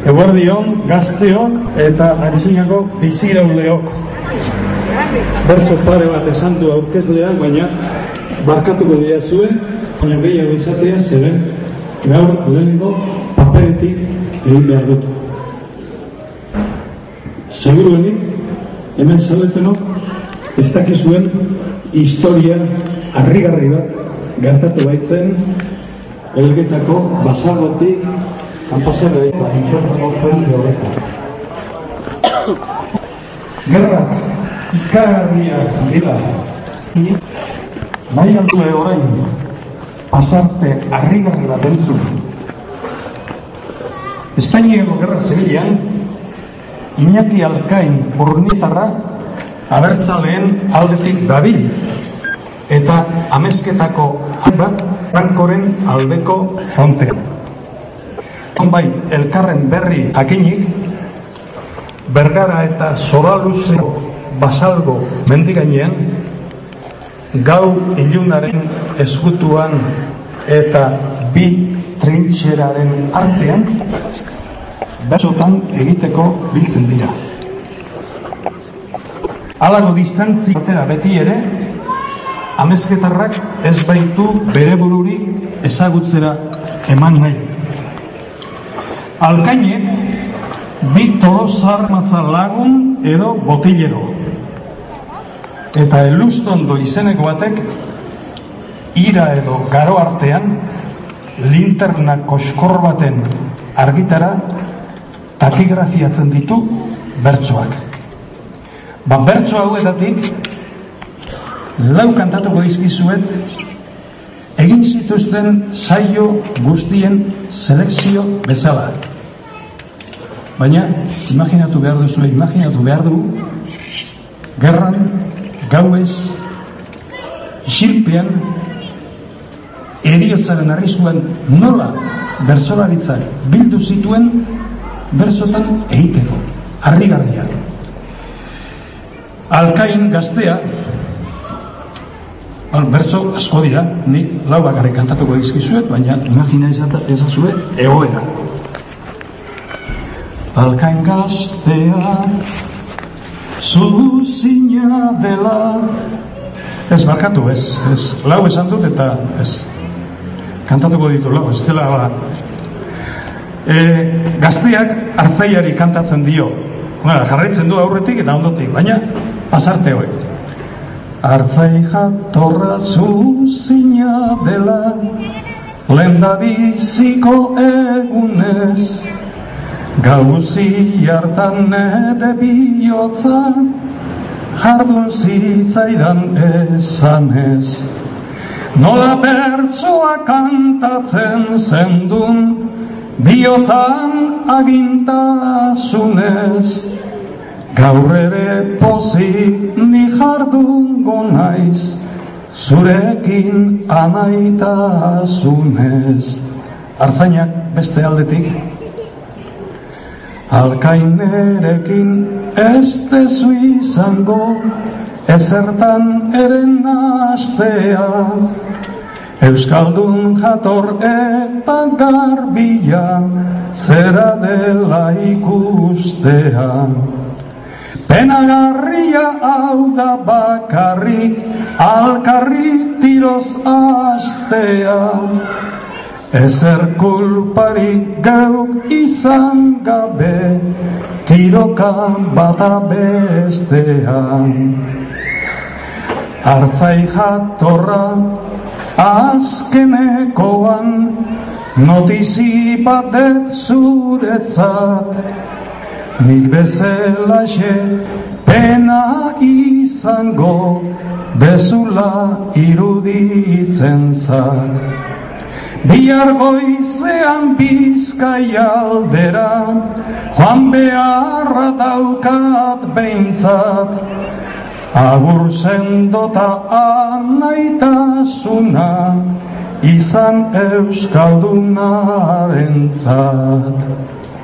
Eguerdion gazteok eta antzinako bizirauleok. Bertso pare bat esan du aurkezleak, baina barkatuko dira zuen, baina gehiago izatea zeren gaur lehenengo paperetik egin behar dut. Seguruenik, hemen zaudetenok, ez dakizuen historia harrigarri bat gertatu baitzen Elgetako basarrotik kanpazarra eta intxortzako zuen horretan. Gerrak ikaragarriak dira. Nahi aldue orain pasarte harrigarri bat entzun. Espainiako gerra zibilean Iñaki Alkain Urnietarra abertzaleen aldetik dabil eta amezketako bat Frankoren aldeko frontean. Onbait elkarren berri jakinik, Bergara eta Zoraluzeko basalgo mendigainean, gau ilunaren eskutuan eta bi trintxeraren artean, bertsotan egiteko biltzen dira. Halago distantzi batera beti ere, amezketarrak ez baitu bere bururik ezagutzera eman nahi. Alkainek bi torozar lagun edo botillero. Eta Elustondo izeneko batek ira edo garo artean linterna koskor baten argitara takigrafiatzen ditu bertsoak. Bertso hauetatik lau kantatuko dizkizuet egin zituzten saio guztien selekzio bezala. Baina, imaginatu behar du, gerran, gauez, isilpean, heriotzaren arriskuan nola bertsolaritzak bildu zituen bertsotan egiteko, harrigarria. Alkain gaztea, bertso asko dira, nik lau bakarrik kantatuko dizkizuet, baina imagina ezazue egoera. Alkain gaztea zuzina dela. Ez, barkatu, ez, lau esan dut eta ez kantatuko ditu lau, ez dela gazteak hartzaiari kantatzen dio. Jarraitzen du aurretik eta ondotik, baina pasarte hoi. Hartzai jatorra zuzina dela, lendabiziko egunez, gauzi hartan nere bihotza, jardun zitzaidan esanez. Nola bertsoa kantatzen zendun, bihotzan agintasunez. Gaur ere pozik ni jardungo naiz, zurekin anaitasunez. Hartzainak beste aldetik, alkainerekin ez tezu izango, ezertan eren astea. Euskaldun jator eta garbia, zera dela ikustea. Penagarria hau da bakarrik, alkarri tiroz astea. Ezer kulparik geuk izan gabe, tiroka bata bestean. Hartzai jatorra azkenekoan, notizi batet zuretzat. Nik bezelaxe pena izango, bezula iruditzen zat. Bihar goizean Bizkaia aldera, joan beharra daukat behintzat. Agur sendota anaitasuna, izan euskaldunarentzat.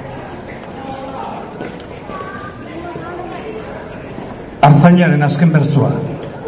Hartzainaren azken bertsoa.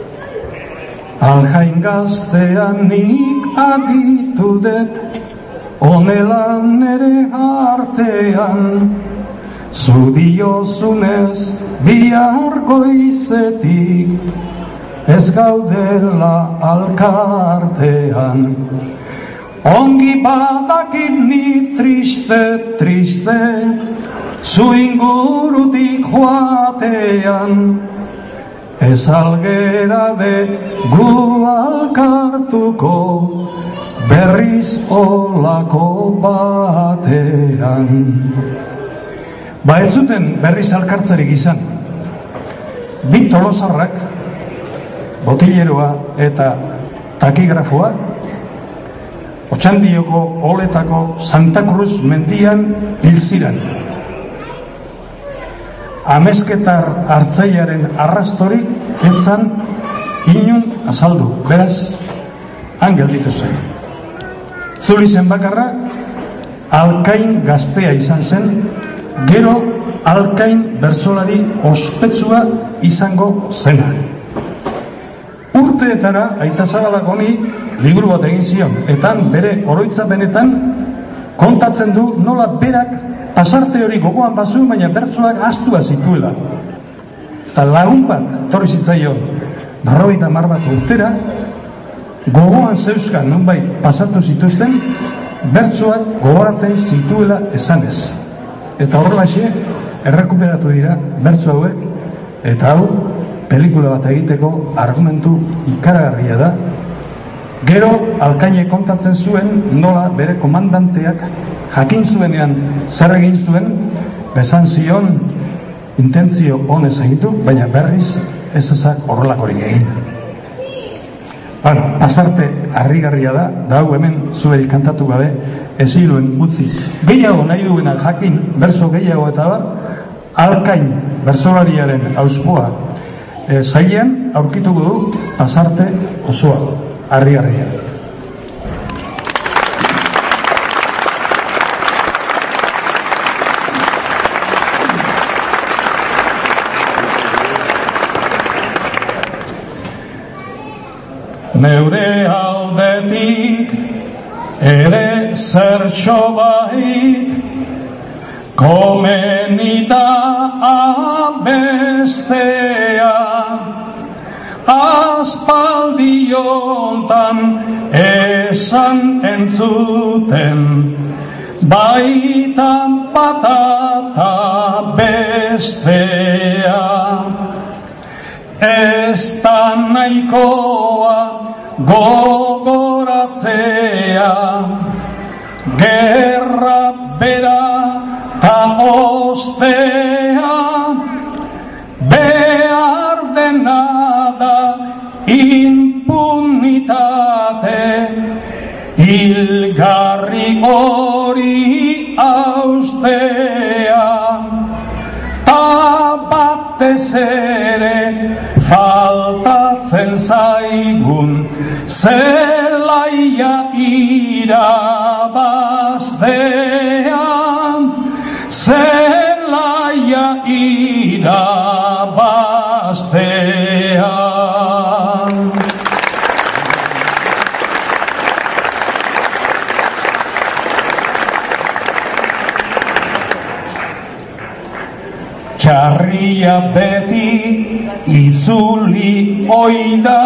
Alkain gaztean nik aditu det, Honela nere artean, zu diozunez bihar goizetik, ez gaudela alkartean. Ongi badakit ni triste, triste, zu ingurutik joatean, ez algera de gu alkartuko, berriz olako batean. Ba ez zuten berriz alkartzerik izan. Bi tolosarrak, botilleroa eta takigrafoa, Otxandioko oletako Santa Cruz mendian hil ziren. Amezketar hartzailearen arrastorik ez zan inon azaldu, beraz, han gelditu zen. Zuli zen bakarra, Alkain gaztea izan zen, gero Alkain bertsolari ospetsua izango zena. Urteetara Aita Zabalak honi liburu bat egin zion, eta bere oroitzapenetan kontatzen du nola berak pasarte hori gogoan bazu, baina bertsoak ahaztua zituela. Eta lagun bat etorri zitzaion 90 bat urtera, gogoan zeuzkan nonbait pasatu zituzten, bertsoak gogoratzen zituela esanez. Eta horrelaxe errekuperatu dira bertso hauek, eta hau pelikula bat egiteko argumentu ikaragarria da. Gero Alkaine kontatzen zuen nola bere komandanteak jakin zuenean zer egin zuen, besan zion intentzio honez egitu, baina berriz ez ezak horrelakorik egin. Bueno, pasarte harrigarria da hau hemen zuei kantatu gabe eziluen utzi. Gehiago nahi duena jakin, berso gehiago eta bar, Alkain bersolariaren auskoa zailean aurkituko du pasarte osoa, harrigarria. Neure aldetik ere zertxo bait komenita abestea, aspaldiontan esan entzuten, baitan patata bestea. Ez da nahikoa gogoratzea, gerra bera ta ostea, behar dena da impunitate, hilgarri hori austea, ta batez ere faltatzen zaigun zelaia irabaztea, zelaia irabaztea. Txarria beti itzuli oida,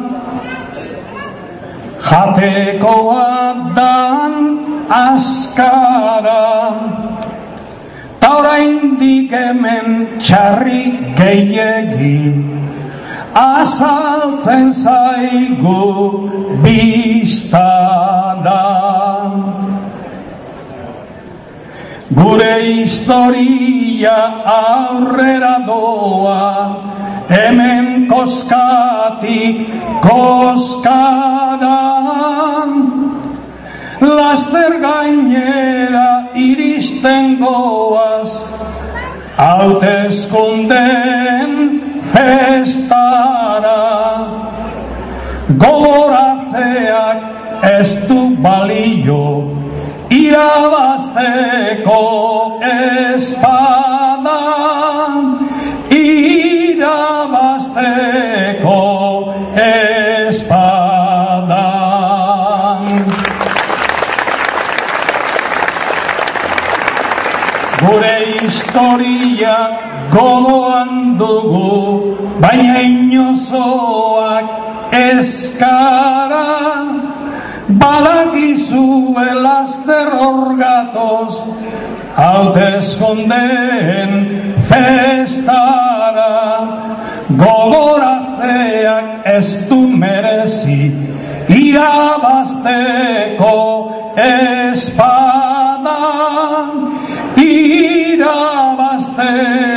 jatekoa dan askara, ta oraindik hemen txarri gehiegi azaltzen zaigu biztana. Gure historia aurrera doa, hemen koskatik koskara, laster gainera iristen goaz, hauteskunden festara. Gogoratzeak ez du balio, irabazteko espada, irabazteko espada. historia gogoan dugu, baina inozoak eskara, badakizue laster orgatoz, hauteskondeen festara, gogoratzeak ez du merezi, irabazteko espada, irabazteko